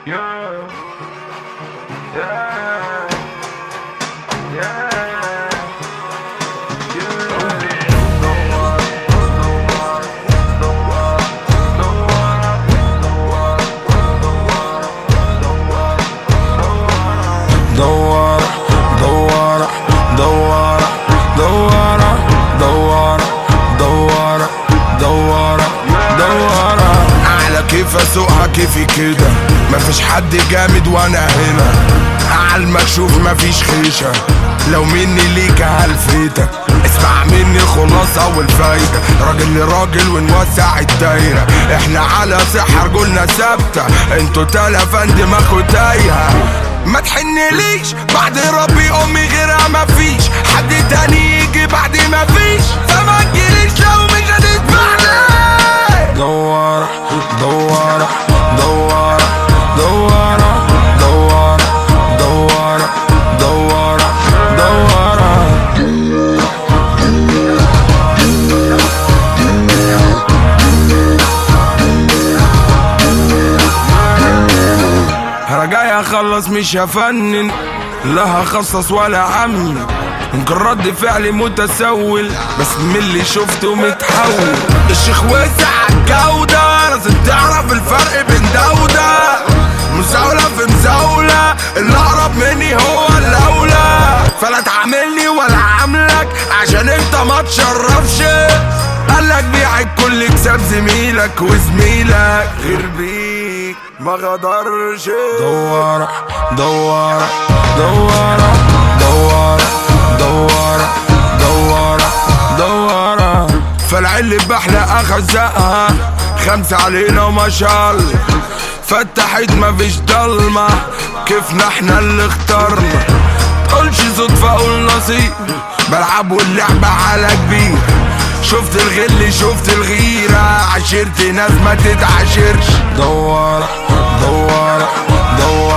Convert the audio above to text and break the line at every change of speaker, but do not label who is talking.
Yeah. Yeah. Yeah.
دوارة دوارة دوارة دوارة دوارة دوارة دوارة دوارة على كيف اسوقها كيفي كده، مفيش حد جامد وانا هنا، عالمكشوف مفيش خيشة، لو مني ليك هلفيتك، اسمع مني الخلاصة والفايدة، راجل لراجل ونوسع الدايرة، احنا على صحة رجولنا ثابتة، انتوا تلفان دماغكوا تايهة، ما تحنليش بعد ربي امي غيرها مفيش، حد تاني يجي بعد مفيش، فما تجيليش لو مش هتدفعني. دوارة دوارة دوارة دوارة دوارة دوارة دوارة دوارة انا جاي اخلص مش هفنن، لا هخصص ولا عمي، يمكن رد فعلي متسول، بس من اللي شفته متحول، الشيخ وسع الجودة، لازم تعرف الفرق بين ده وده، مزاولة في مزاولة، اللي اقرب مني هو الاولى، فلا تعاملني ولا عاملك عشان انت ما تشرفش، قالك بيع الكل كسب زميلك وزميلك غير بيك ما غدرش. دوارة دوارة دوارة دوارة دوارة دوارة دوارة، فالعل بحلى اخزقها، خمسة علينا وما شاء الله، فتحت مفيش ضلمة، كيفنا احنا اللي اخترنا، قولش صدفة قول نصيب، بلعب واللعبة على كبير، شفت الغل شفت الغيرة، عشرت ناس ما تتعاشرش. دوارة دوارة دوارة